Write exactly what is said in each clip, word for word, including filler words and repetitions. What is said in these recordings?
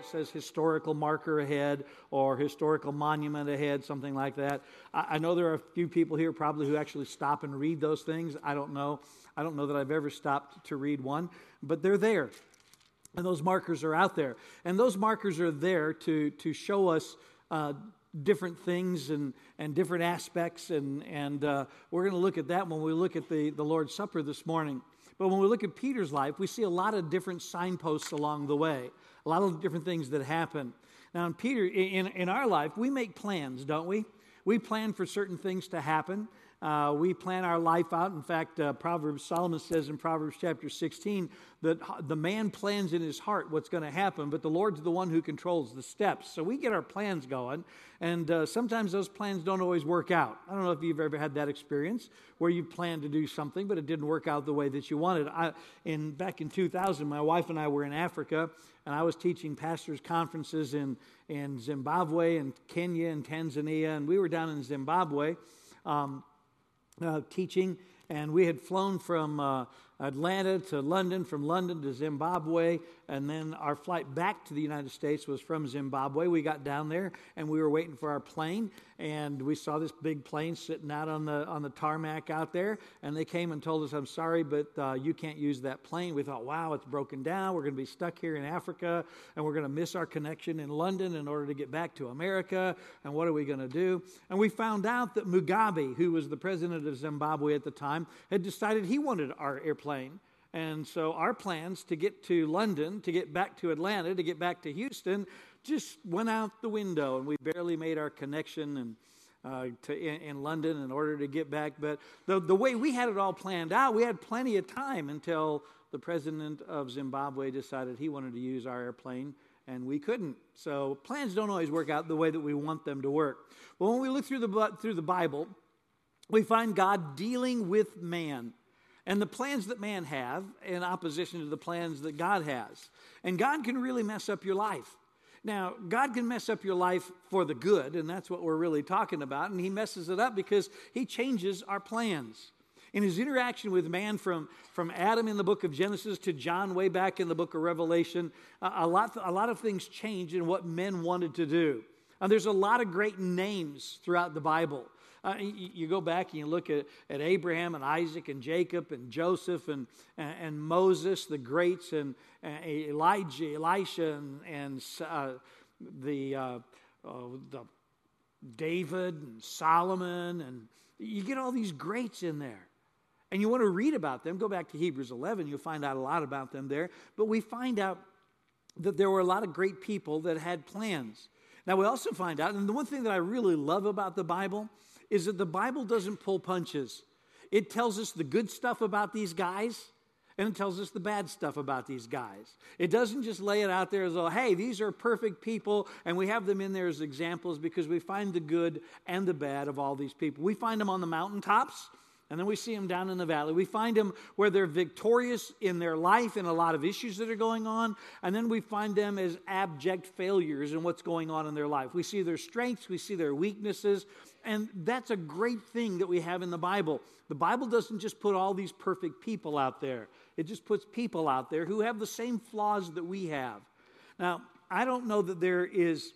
that says historical marker ahead or historical monument ahead, something like that. I, I know there are a few people here probably who actually stop and read those things. I don't know. I don't know that I've ever stopped to read one, but they're there. And those markers are out there. And those markers are there to, to show us uh, different things and, and different aspects. And, and uh, we're going to look at that when we look at the, the Lord's Supper this morning. But when we look at Peter's life, we see a lot of different signposts along the way, a lot of different things that happen. Now, in Peter, in, in our life, we make plans, don't we? We plan for certain things to happen. Uh, we plan our life out. In fact, uh, Proverbs, Solomon says in Proverbs chapter sixteen that the man plans in his heart what's going to happen, but the Lord's the one who controls the steps. So we get our plans going, and uh, sometimes those plans don't always work out. I don't know if you've ever had that experience where you planned to do something, but it didn't work out the way that you wanted. I, in back in two thousand, my wife and I were in Africa, and I was teaching pastors' conferences in, in Zimbabwe and Kenya and Tanzania, and we were down in Zimbabwe. Um, Uh, teaching, and we had flown from uh, Atlanta to London, from London to Zimbabwe, and then our flight back to the United States was from Zimbabwe. We got down there, and we were waiting for our plane, and we saw this big plane sitting out on the on the tarmac out there, and they came and told us, "I'm sorry, but uh, you can't use that plane." We thought, wow, it's broken down. We're going to be stuck here in Africa, and we're going to miss our connection in London in order to get back to America, and what are we going to do? And we found out that Mugabe, who was the president of Zimbabwe at the time, had decided he wanted our airplane. And so our plans to get to London, to get back to Atlanta, to get back to Houston, just went out the window, and we barely made our connection and uh, to in, in London in order to get back. But the, the way we had it all planned out, we had plenty of time until the president of Zimbabwe decided he wanted to use our airplane, and we couldn't. So plans don't always work out the way that we want them to work. Well, when we look through the through the Bible, we find God dealing with man and the plans that man have in opposition to the plans that God has. And God can really mess up your life. Now, God can mess up your life for the good, and that's what we're really talking about. And he messes it up because he changes our plans. In his interaction with man from, from Adam in the book of Genesis to John way back in the book of Revelation, a, a, lot, a lot of things change in what men wanted to do. And there's a lot of great names throughout the Bible. Uh, you, you go back and you look at, at Abraham and Isaac and Jacob and Joseph and, and, and Moses, the greats, and, and Elijah, Elisha, and, and uh, the, uh, oh, the David and Solomon, and you get all these greats in there. And you want to read about them, go back to Hebrews eleven, you'll find out a lot about them there. But we find out that there were a lot of great people that had plans. Now we also find out, and the one thing that I really love about the Bible is that the Bible doesn't pull punches. It tells us the good stuff about these guys, and it tells us the bad stuff about these guys. It doesn't just lay it out there as though, hey, these are perfect people, and we have them in there as examples because we find the good and the bad of all these people. We find them on the mountaintops, and then we see them down in the valley. We find them where they're victorious in their life and a lot of issues that are going on, and then we find them as abject failures in what's going on in their life. We see their strengths, we see their weaknesses, and that's a great thing that we have in the Bible. The Bible doesn't just put all these perfect people out there. It just puts people out there who have the same flaws that we have. Now, I don't know that there is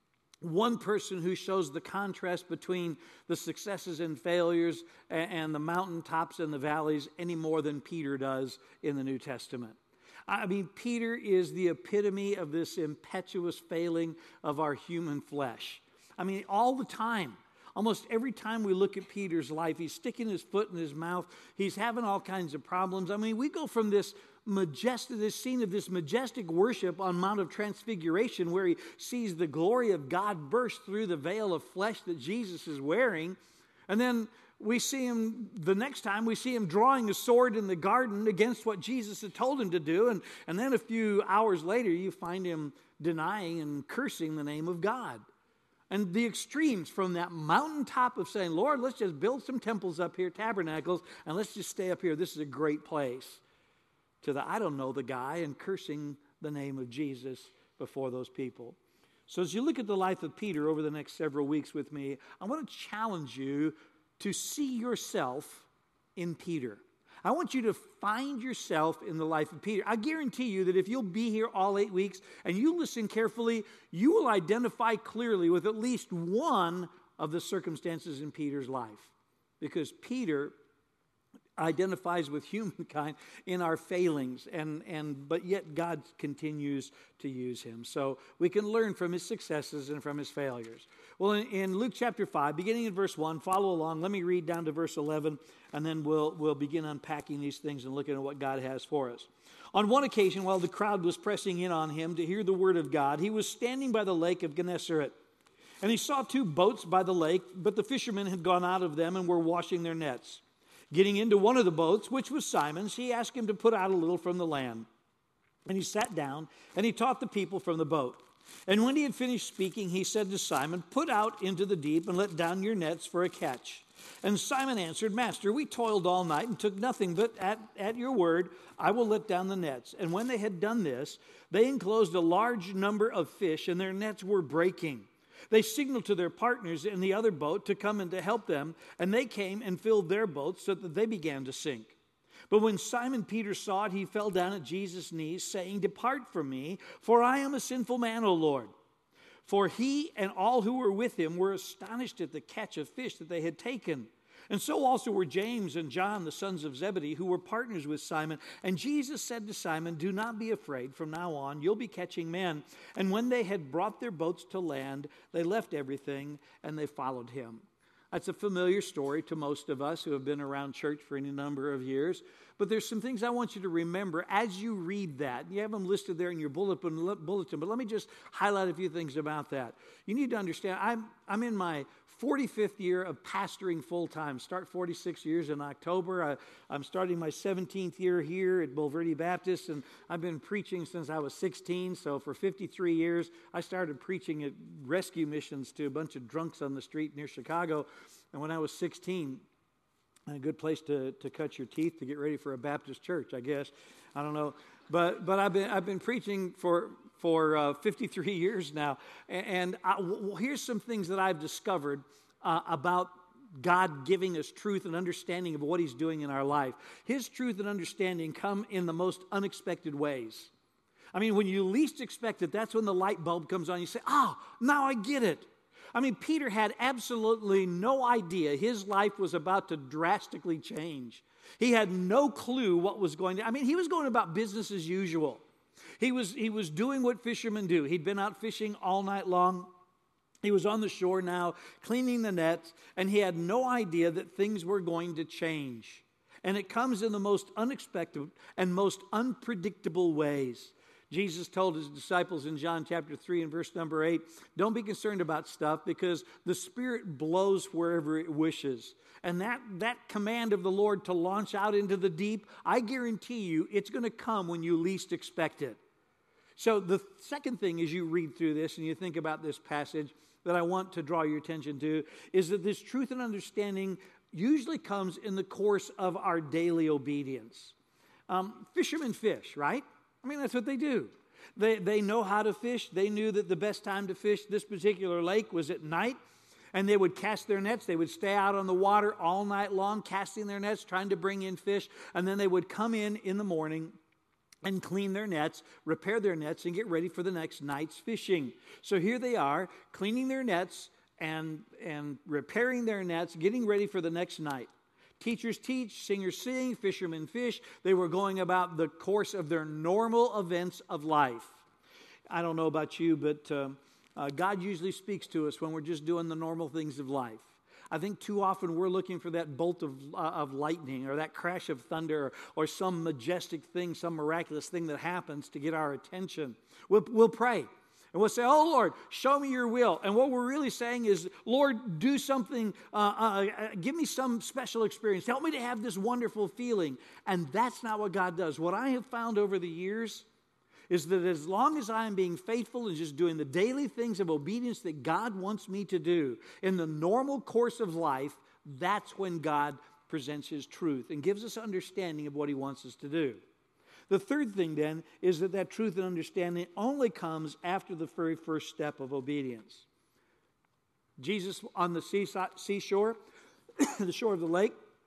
one person who shows the contrast between the successes and failures and the mountaintops and the valleys any more than Peter does in the New Testament. I mean, Peter is the epitome of this impetuous failing of our human flesh. I mean, all the time. Almost every time we look at Peter's life, he's sticking his foot in his mouth. He's having all kinds of problems. I mean, we go from this majestic, this scene of this majestic worship on Mount of Transfiguration where he sees the glory of God burst through the veil of flesh that Jesus is wearing. And then we see him, the next time we see him drawing a sword in the garden against what Jesus had told him to do. And, and then a few hours later, you find him denying and cursing the name of God. And the extremes from that mountaintop of saying, Lord, let's just build some temples up here, tabernacles, and let's just stay up here. This is a great place. To the, I don't know the guy, and cursing the name of Jesus before those people. So as you look at the life of Peter over the next several weeks with me, I want to challenge you to see yourself in Peter. I want you to find yourself in the life of Peter. I guarantee you that if you'll be here all eight weeks and you listen carefully, you will identify clearly with at least one of the circumstances in Peter's life. Because Peter identifies with humankind in our failings, and, and but yet God continues to use him. So we can learn from his successes and from his failures. Well, in, in Luke chapter five, beginning in verse one, follow along. Let me read down to verse eleven, and then we'll, we'll begin unpacking these things and looking at what God has for us. On one occasion, while the crowd was pressing in on him to hear the word of God, he was standing by the lake of Gennesaret. And he saw two boats by the lake, but the fishermen had gone out of them and were washing their nets. Getting into one of the boats, which was Simon's, he asked him to put out a little from the land. And he sat down, and he taught the people from the boat. And when he had finished speaking, he said to Simon, "Put out into the deep and let down your nets for a catch." And Simon answered, "Master, we toiled all night and took nothing, but at, at your word I will let down the nets." And when they had done this, they enclosed a large number of fish, and their nets were breaking. They signaled to their partners in the other boat to come and to help them, and they came and filled their boats so that they began to sink. But when Simon Peter saw it, he fell down at Jesus' knees, saying, "Depart from me, for I am a sinful man, O Lord." For he and all who were with him were astonished at the catch of fish that they had taken. And so also were James and John, the sons of Zebedee, who were partners with Simon. And Jesus said to Simon, "Do not be afraid. From now on, you'll be catching men." And when they had brought their boats to land, they left everything and they followed him. That's a familiar story to most of us who have been around church for any number of years. But there's some things I want you to remember as you read that. You have them listed there in your bulletin, bulletin, but let me just highlight a few things about that. You need to understand, I'm, I'm in my forty-fifth year of pastoring full-time. Start forty-six years in October. I, I'm starting my seventeenth year here at Bulverde Baptist, and I've been preaching since I was sixteen. So for fifty-three years, I started preaching at rescue missions to a bunch of drunks on the street near Chicago. And when I was sixteen, a good place to, to cut your teeth to get ready for a Baptist church, I guess. I don't know. But but I've been I've been preaching for for uh, fifty-three years now, and I, well, here's some things that I've discovered uh, about God giving us truth and understanding of what He's doing in our life. His truth and understanding come in the most unexpected ways. I mean, when you least expect it, that's when the light bulb comes on. You say, "Oh, now I get it." I mean, Peter had absolutely no idea his life was about to drastically change. He had no clue what was going to, I mean, he was going about business as usual. He was, he was doing what fishermen do. He'd been out fishing all night long. He was on the shore now, cleaning the nets, and he had no idea that things were going to change. And it comes in the most unexpected and most unpredictable ways. Jesus told his disciples in John chapter three and verse number eight, "Don't be concerned about stuff, because the Spirit blows wherever it wishes." And that, that command of the Lord to launch out into the deep, I guarantee you it's going to come when you least expect it. So the second thing as you read through this and you think about this passage that I want to draw your attention to is that this truth and understanding usually comes in the course of our daily obedience. Um, fishermen fish, right? I mean, that's what they do. They, they know how to fish. They knew that the best time to fish this particular lake was at night. And they would cast their nets. They would stay out on the water all night long, casting their nets, trying to bring in fish. And then they would come in in the morning and clean their nets, repair their nets, and get ready for the next night's fishing. So here they are, cleaning their nets and, and repairing their nets, getting ready for the next night. Teachers teach, singers sing, fishermen fish. They were going about the course of their normal events of life. I don't know about you, but uh, uh, God usually speaks to us when we're just doing the normal things of life. I think too often we're looking for that bolt of, uh, of lightning or that crash of thunder or, or some majestic thing, some miraculous thing that happens to get our attention. We'll, we'll pray. And we'll say, "Oh, Lord, show me your will." And what we're really saying is, "Lord, do something, uh, uh, give me some special experience. Help me to have this wonderful feeling." And that's not what God does. What I have found over the years is that as long as I am being faithful and just doing the daily things of obedience that God wants me to do in the normal course of life, that's when God presents His truth and gives us understanding of what He wants us to do. The third thing then is that that truth and understanding only comes after the very first step of obedience. Jesus on the seashore, the shore of the lake,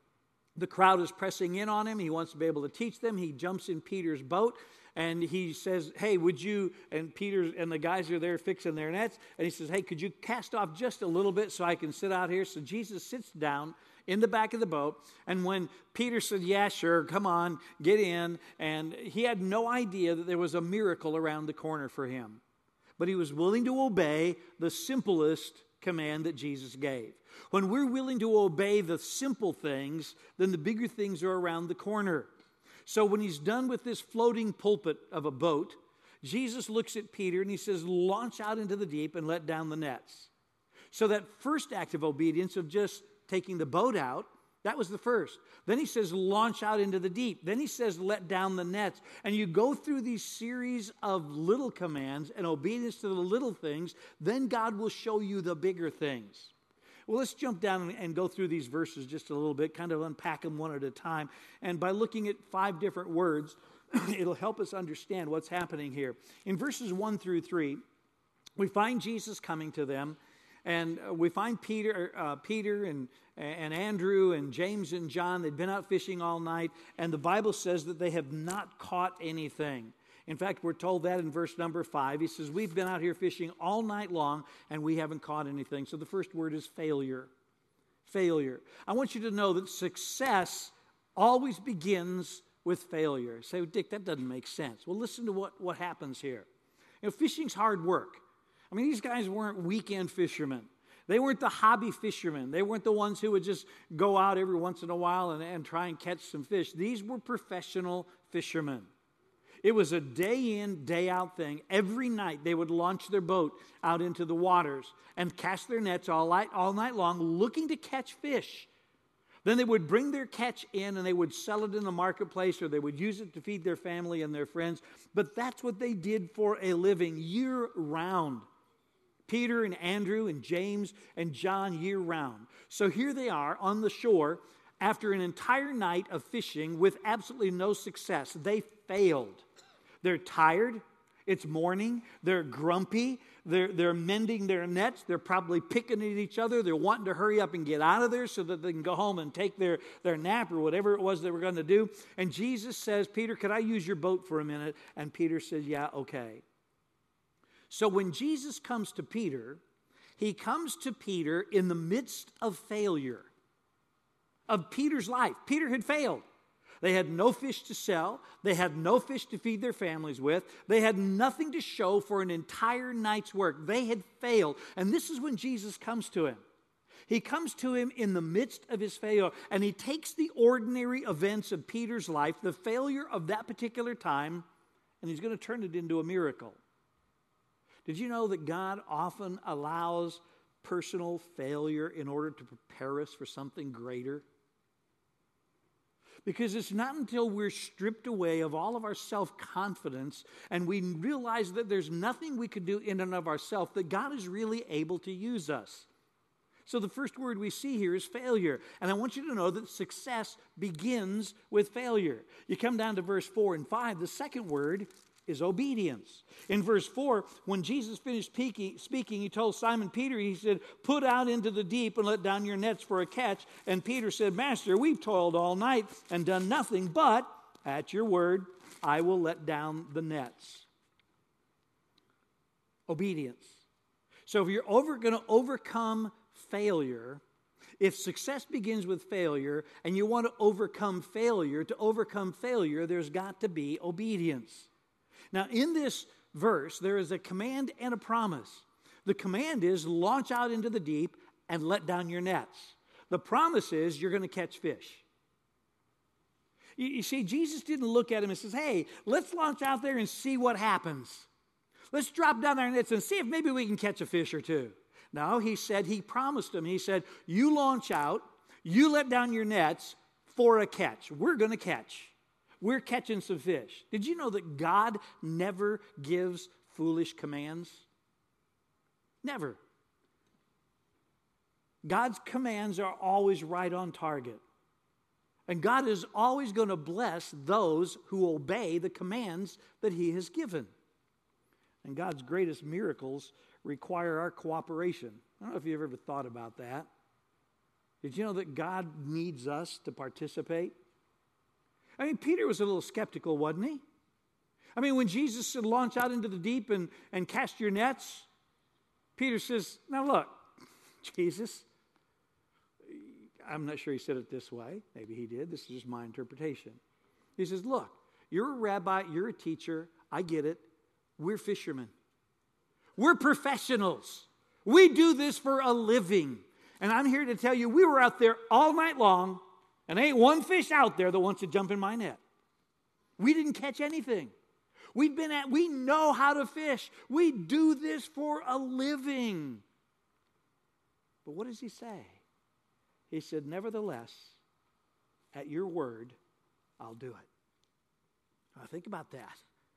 The crowd is pressing in on him. He wants to be able to teach them. He jumps in Peter's boat and he says, hey, would you, and Peter and the guys are there fixing their nets, and he says, hey, could you cast off just a little bit so I can sit out here? So Jesus sits down in the back of the boat, and when Peter said, yeah, sure, come on, get in, and he had no idea that there was a miracle around the corner for him. But he was willing to obey the simplest command that Jesus gave. When we're willing to obey the simple things, then the bigger things are around the corner. So when he's done with this floating pulpit of a boat, Jesus looks at Peter and he says, launch out into the deep and let down the nets. So that first act of obedience of just taking the boat out, that was the first. Then he says, launch out into the deep. Then he says, let down the nets. And you go through these series of little commands and obedience to the little things, then God will show you the bigger things. Well, let's jump down and go through these verses just a little bit, kind of unpack them one at a time. And by looking at five different words, it'll help us understand what's happening here. In verses one through three, we find Jesus coming to them, and we find Peter, uh, Peter and, and Andrew and James and John. They'd been out fishing all night, and the Bible says that they have not caught anything. In fact, we're told that in verse number five. He says, we've been out here fishing all night long, and we haven't caught anything. So the first word is failure. Failure. I want you to know that success always begins with failure. Say, Dick, that doesn't make sense. Well, listen to what, what happens here. You know, fishing's hard work. I mean, these guys weren't weekend fishermen. They weren't the hobby fishermen. They weren't the ones who would just go out every once in a while and, and try and catch some fish. These were professional fishermen. It was a day in, day out thing. Every night they would launch their boat out into the waters and cast their nets all night, all night long looking to catch fish. Then they would bring their catch in and they would sell it in the marketplace, or they would use it to feed their family and their friends. But that's what they did for a living year round. Peter and Andrew and James and John year round. So here they are on the shore after an entire night of fishing with absolutely no success. They failed. They're tired. It's morning. They're grumpy. They're, they're mending their nets. They're probably picking at each other. They're wanting to hurry up and get out of there so that they can go home and take their, their nap or whatever it was they were going to do. And Jesus says, Peter, could I use your boat for a minute? And Peter says, yeah, okay. So when Jesus comes to Peter, he comes to Peter in the midst of failure of Peter's life. Peter had failed. They had no fish to sell. They had no fish to feed their families with. They had nothing to show for an entire night's work. They had failed. And this is when Jesus comes to him. He comes to him in the midst of his failure, and he takes the ordinary events of Peter's life, the failure of that particular time, and he's going to turn it into a miracle. Did you know that God often allows personal failure in order to prepare us for something greater? Because it's not until we're stripped away of all of our self-confidence and we realize that there's nothing we could do in and of ourselves that God is really able to use us. So the first word we see here is failure. And I want you to know that success begins with failure. You come down to verse four and five, the second word is obedience. In verse four, when Jesus finished speaking, he told Simon Peter, he said, put out into the deep and let down your nets for a catch. And Peter said, Master, we've toiled all night and done nothing, but at your word, I will let down the nets. Obedience. So if you're over, going to overcome failure, if success begins with failure and you want to overcome failure, to overcome failure, there's got to be obedience. Now, in this verse, there is a command and a promise. The command is launch out into the deep and let down your nets. The promise is you're going to catch fish. You, you see, Jesus didn't look at him and says, hey, let's launch out there and see what happens. Let's drop down our nets and see if maybe we can catch a fish or two. No, he said, he promised him. He said, you launch out, you let down your nets for a catch. We're going to catch. We're catching some fish. Did you know that God never gives foolish commands? Never. God's commands are always right on target. And God is always going to bless those who obey the commands that he has given. And God's greatest miracles require our cooperation. I don't know if you've ever thought about that. Did you know that God needs us to participate? I mean, Peter was a little skeptical, wasn't he? I mean, when Jesus said, launch out into the deep and, and cast your nets, Peter says, now look, Jesus, I'm not sure he said it this way. Maybe he did. This is just my interpretation. He says, look, you're a rabbi, you're a teacher. I get it. We're fishermen. We're professionals. We do this for a living. And I'm here to tell you, we were out there all night long, and ain't one fish out there that wants to jump in my net. We didn't catch anything. We've been at, we know how to fish. We do this for a living. But what does he say? He said, nevertheless, at your word, I'll do it. Now think about that.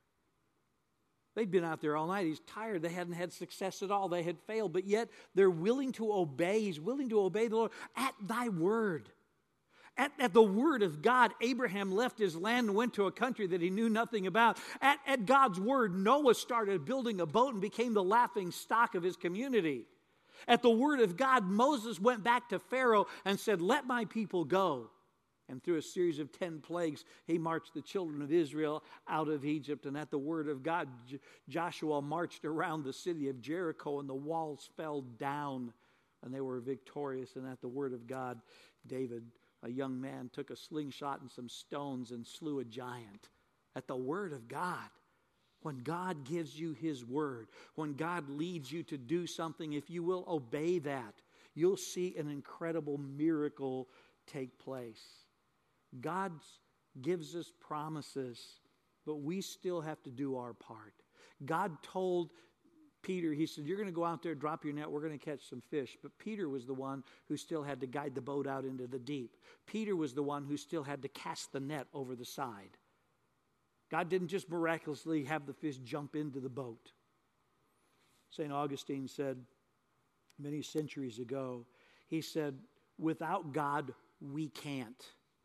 They'd been out there all night. He's tired. They hadn't had success at all. They had failed. But yet they're willing to obey. He's willing to obey the Lord at thy word. At, at the word of God, Abraham left his land and went to a country that he knew nothing about. At, at God's word, Noah started building a boat and became the laughing stock of his community. At the word of God, Moses went back to Pharaoh and said, let my people go. And through a series of ten plagues, he marched the children of Israel out of Egypt. And at the word of God, J- Joshua marched around the city of Jericho, and the walls fell down, and they were victorious. And at the word of God, David, a young man, took a slingshot and some stones and slew a giant. At the word of God. When God gives you his word, when God leads you to do something, if you will obey that, you'll see an incredible miracle take place. God gives us promises, but we still have to do our part. God told Peter, he said, you're going to go out there, drop your net, we're going to catch some fish. But Peter was the one who still had to guide the boat out into the deep. Peter was the one who still had to cast the net over the side. God didn't just miraculously have the fish jump into the boat. Saint Augustine said many centuries ago, he said, without God, we can't.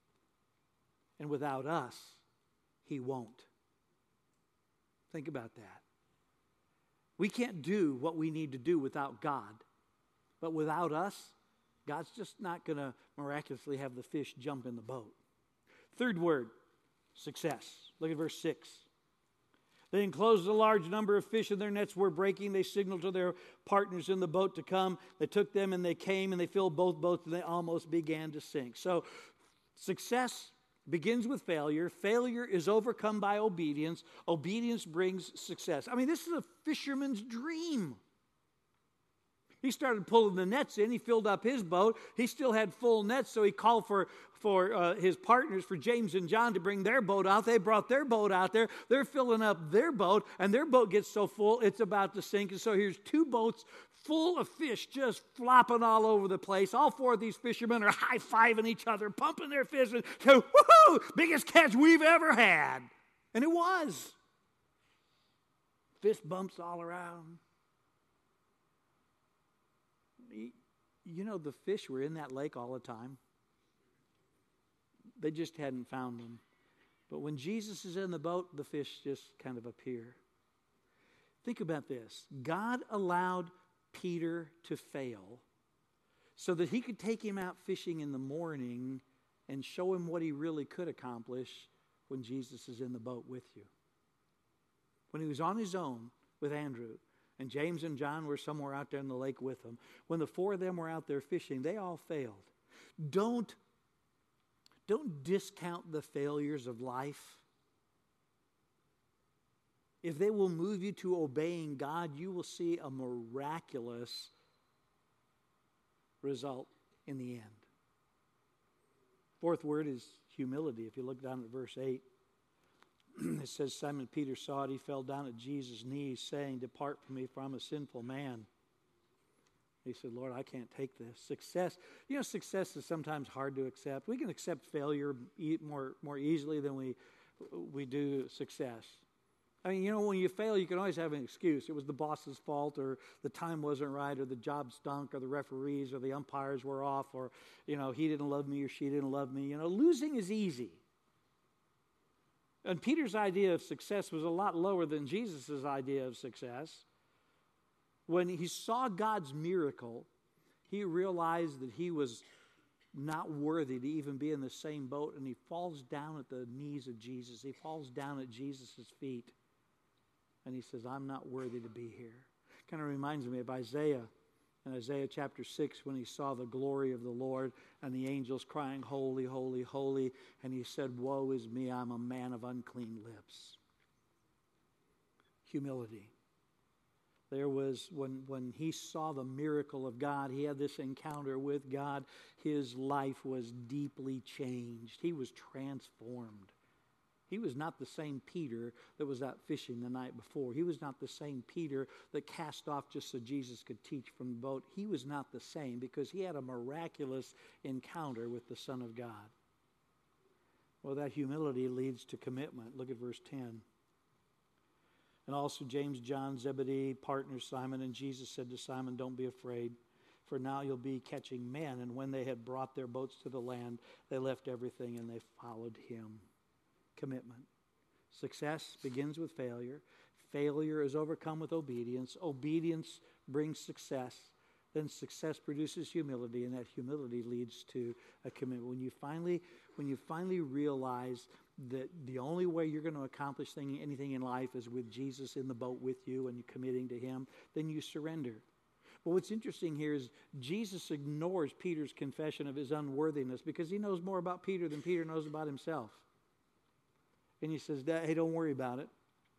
And without us, he won't. Think about that. We can't do what we need to do without God. But without us, God's just not going to miraculously have the fish jump in the boat. Third word, success. Look at verse six. They enclosed a large number of fish, and their nets were breaking. They signaled to their partners in the boat to come. They took them, and they came, and they filled both boats, and they almost began to sink. So success begins with failure. Failure is overcome by obedience. Obedience brings success. I mean, this is a fisherman's dream. He started pulling the nets in. He filled up his boat. He still had full nets, so he called for, for uh, his partners, for James and John, to bring their boat out. They brought their boat out there. They're filling up their boat, and their boat gets so full, it's about to sink. And so here's two boats full of fish just flopping all over the place. All four of these fishermen are high-fiving each other, pumping their fists, and saying, woohoo, biggest catch we've ever had. And it was. Fist bumps all around. You know, the fish were in that lake all the time. They just hadn't found them. But when Jesus is in the boat, the fish just kind of appear. Think about this. God allowed Peter to fail so that he could take him out fishing in the morning and show him what he really could accomplish when Jesus is in the boat with you. When he was on his own with Andrew, and James and John were somewhere out there in the lake with them, when the four of them were out there fishing, they all failed. Don't, don't discount the failures of life. If they will move you to obeying God, you will see a miraculous result in the end. Fourth word is humility. If you look down at verse eight, it says, Simon Peter saw it. He fell down at Jesus' knees, saying, depart from me, for I'm a sinful man. He said, Lord, I can't take this. Success, you know, success is sometimes hard to accept. We can accept failure more, more easily than we, we do success. I mean, you know, when you fail, you can always have an excuse. It was the boss's fault, or the time wasn't right, or the job stunk, or the referees, or the umpires were off, or, you know, he didn't love me or she didn't love me. You know, losing is easy. And Peter's idea of success was a lot lower than Jesus' idea of success. When he saw God's miracle, he realized that he was not worthy to even be in the same boat, and he falls down at the knees of Jesus. He falls down at Jesus' feet, and he says, I'm not worthy to be here. Kind of reminds me of Isaiah, in Isaiah chapter six, when he saw the glory of the Lord and the angels crying, holy, holy, holy, and he said, woe is me, I'm a man of unclean lips. Humility. There was, when, when he saw the miracle of God, he had this encounter with God, his life was deeply changed. He was transformed. He was not the same Peter that was out fishing the night before. He was not the same Peter that cast off just so Jesus could teach from the boat. He was not the same because he had a miraculous encounter with the Son of God. Well, that humility leads to commitment. Look at verse ten. And also James, John, Zebedee, partners Simon, and Jesus said to Simon, don't be afraid, for now you'll be catching men. And when they had brought their boats to the land, they left everything and they followed him. Commitment. Success begins with failure. Failure is overcome with obedience. Obedience brings success. Then success produces humility, and that humility leads to a commitment. When you finally, when you finally realize that the only way you're going to accomplish thing, anything in life is with Jesus in the boat with you and you're committing to him, then you surrender. But what's interesting here is Jesus ignores Peter's confession of his unworthiness because he knows more about Peter than Peter knows about himself. And he says, hey, don't worry about it.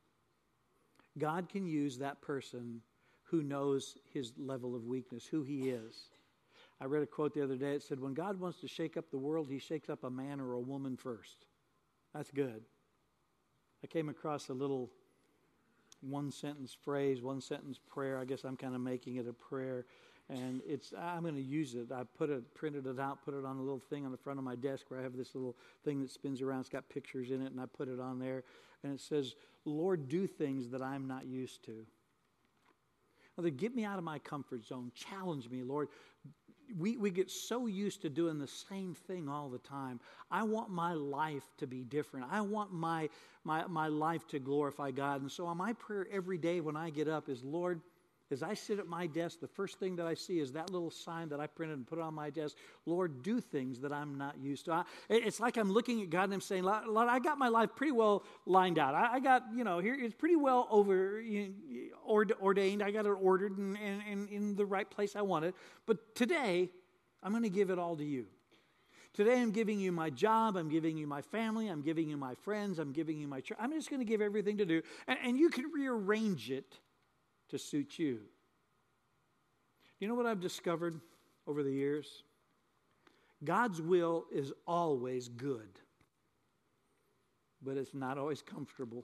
God can use that person who knows his level of weakness, who he is. I read a quote the other day. It said, when God wants to shake up the world, he shakes up a man or a woman first. That's good. I came across a little one-sentence phrase, one-sentence prayer. I guess I'm kind of making it a prayer. And it's I'm going to use it. I put it, printed it out, put it on a little thing on the front of my desk where I have this little thing that spins around. It's got pictures in it, and I put it on there. And it says, Lord, do things that I'm not used to. Father, get me out of my comfort zone. Challenge me, Lord. We, we get so used to doing the same thing all the time. I want my life to be different. I want my, my, my life to glorify God. And so my prayer every day when I get up is, Lord, as I sit at my desk, the first thing that I see is that little sign that I printed and put on my desk. Lord, do things that I'm not used to. I, it's like I'm looking at God and I'm saying, Lord, I got my life pretty well lined out. I, I got, you know, here it's pretty well over you know, ordained. I got it ordered and, and, and in the right place I want it. But today, I'm going to give it all to you. Today I'm giving you my job, I'm giving you my family, I'm giving you my friends, I'm giving you my church. I'm just going to give everything to do. And, and you can rearrange it to suit you. You know what I've discovered over the years? God's will is always good, but it's not always comfortable.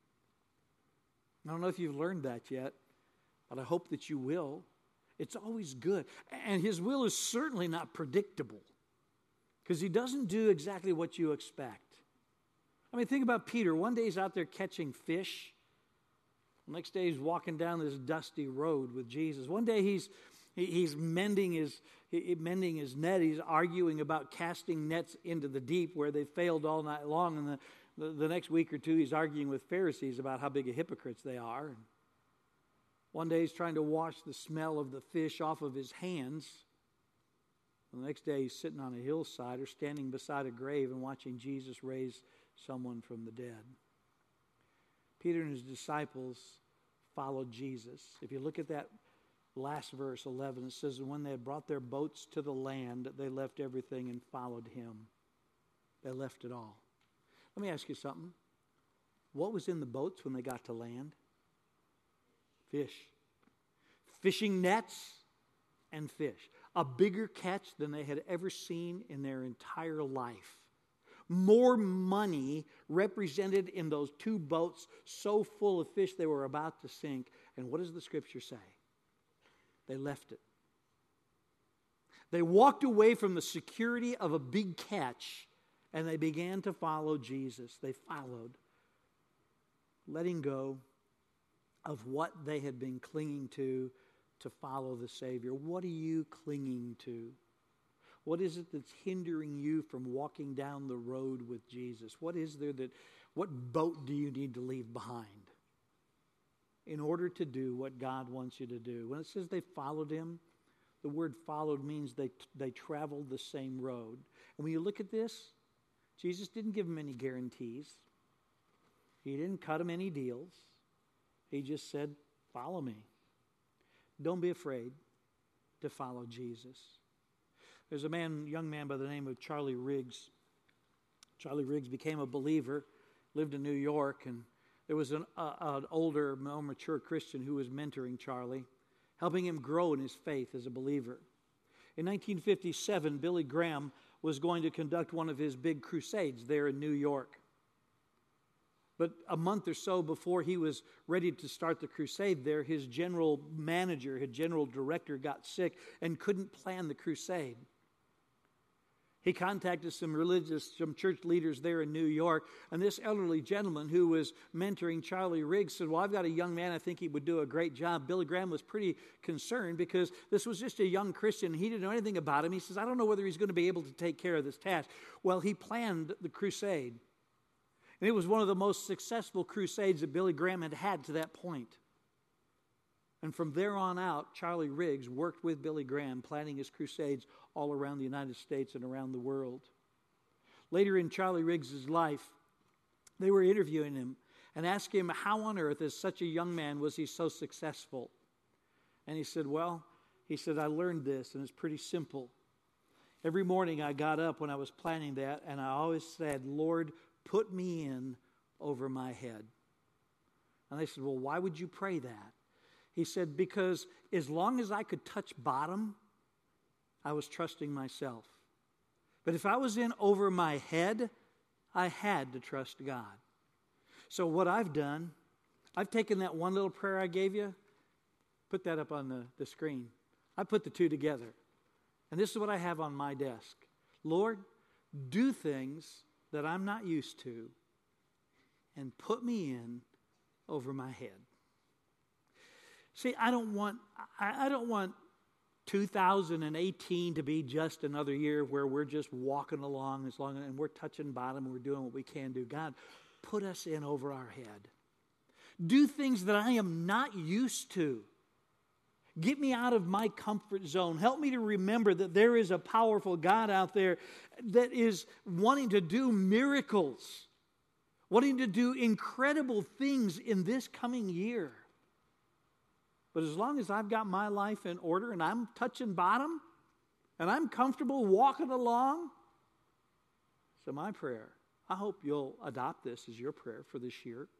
I don't know if you've learned that yet, but I hope that you will. It's always good. And his will is certainly not predictable because he doesn't do exactly what you expect. I mean, think about Peter. One day he's out there catching fish. The next day he's walking down this dusty road with Jesus. One day he's he's mending his mending his net. He's arguing about casting nets into the deep where they failed all night long. And the, the, the next week or two he's arguing with Pharisees about how big of hypocrites they are. One day he's trying to wash the smell of the fish off of his hands. The next day he's sitting on a hillside or standing beside a grave and watching Jesus raise someone from the dead. Peter and his disciples followed Jesus. If you look at that last verse, eleven, it says, when they had brought their boats to the land, they left everything and followed him. They left it all. Let me ask you something. What was in the boats when they got to land? Fish. Fishing nets and fish. A bigger catch than they had ever seen in their entire life. More money represented in those two boats so full of fish they were about to sink. And what does the scripture say? They left it. They walked away from the security of a big catch and they began to follow Jesus. They followed, letting go of what they had been clinging to to follow the Savior. What are you clinging to? What is it that's hindering you from walking down the road with Jesus? What is there that, what boat do you need to leave behind in order to do what God wants you to do? When it says they followed him, The word followed means they, they traveled the same road. And when you look at this, Jesus didn't give them any guarantees. He didn't cut them any deals. He just said, follow me. Don't be afraid to follow Jesus. There's a man, young man by the name of Charlie Riggs. Charlie Riggs became a believer, lived in New York, and there was an, uh, an older, more mature Christian who was mentoring Charlie, helping him grow in his faith as a believer. In nineteen fifty-seven, Billy Graham was going to conduct one of his big crusades there in New York. But a month or so before he was ready to start the crusade there, his general manager, his general director got sick and couldn't plan the crusade. He contacted some religious, some church leaders there in New York, and this elderly gentleman who was mentoring Charlie Riggs said, well, I've got a young man, I think he would do a great job. Billy Graham was pretty concerned because this was just a young Christian. He didn't know anything about him. He says, I don't know whether he's going to be able to take care of this task. Well, he planned the crusade. And it was one of the most successful crusades that Billy Graham had had to that point. And from there on out, Charlie Riggs worked with Billy Graham, planning his crusades all around the United States and around the world. Later in Charlie Riggs' life, they were interviewing him and asking him how on earth, as such a young man, was he so successful? And he said, well, he said, I learned this, and it's pretty simple. Every morning I got up when I was planning that, and I always said, Lord, put me in over my head. And they said, well, why would you pray that? He said, because as long as I could touch bottom, I was trusting myself. But if I was in over my head, I had to trust God. So what I've done, I've taken that one little prayer I gave you, put that up on the, the screen. I put the two together. And this is what I have on my desk. Lord, do things that I'm not used to and put me in over my head. See, I don't want I, I don't want two thousand eighteen to be just another year where we're just walking along as long and we're touching bottom and we're doing what we can do. God, put us in over our head. Do things that I am not used to. Get me out of my comfort zone. Help me to remember that there is a powerful God out there that is wanting to do miracles, wanting to do incredible things in this coming year. But as long as I've got my life in order and I'm touching bottom and I'm comfortable walking along, so my prayer, I hope you'll adopt this as your prayer for this year.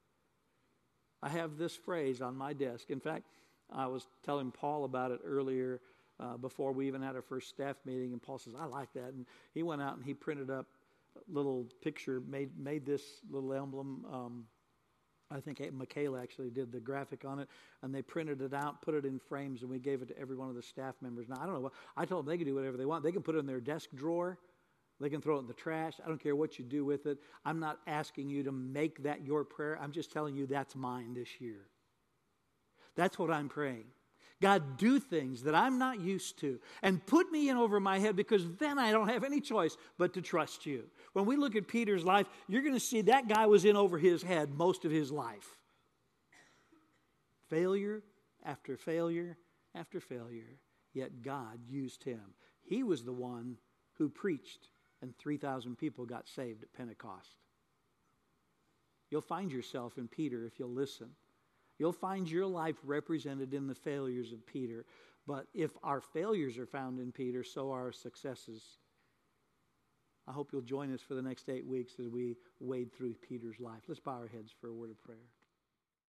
I have this phrase on my desk. In fact, I was telling Paul about it earlier uh, before we even had our first staff meeting, and Paul says, I like that. And he went out and he printed up a little picture, made made this little emblem. Um, I think Michaela actually did the graphic on it, and they printed it out, put it in frames, and we gave it to every one of the staff members. Now, I don't know what, I told them they can do whatever they want. They can put it in their desk drawer. They can throw it in the trash. I don't care what you do with it. I'm not asking you to make that your prayer. I'm just telling you that's mine this year. That's what I'm praying. God, do things that I'm not used to and put me in over my head, because then I don't have any choice but to trust you. When we look at Peter's life, you're going to see that guy was in over his head most of his life. Failure after failure after failure, yet God used him. He was the one who preached, and three thousand people got saved at Pentecost. You'll find yourself in Peter if you'll listen. You'll find your life represented in the failures of Peter. But if our failures are found in Peter, so are our successes. I hope you'll join us for the next eight weeks as we wade through Peter's life. Let's bow our heads for a word of prayer.